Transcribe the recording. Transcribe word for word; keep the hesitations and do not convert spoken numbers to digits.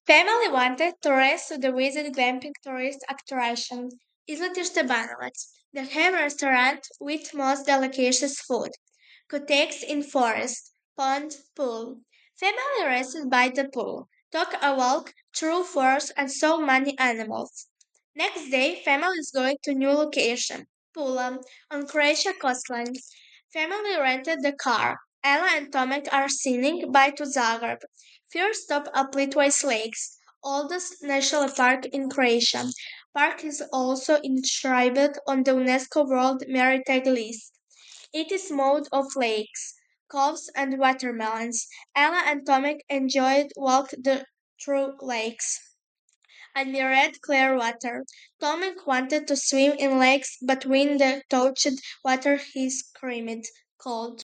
Family wanted to rest to the visit glamping tourist attraction, Isla de Stebanovac, that have a restaurant with most delicious food. Cotex in forest, pond, pool. Family rested by the pool, took a walk through forest and saw many animals. Next day, family is going to new location, Pula, on Croatia coastline. Family rented the car. Ella and Tomek are sailing by to Zagreb. First stop at Plitvice Lakes, oldest national park in Croatia. Park is also inscribed on the UNESCO World Heritage List. It is made of lakes, coves, and watermelons. Ella and Tomek enjoyed walk the, through lakes and mirrored clear water. Tomek wanted to swim in lakes, but when the touched water he screamed, cold.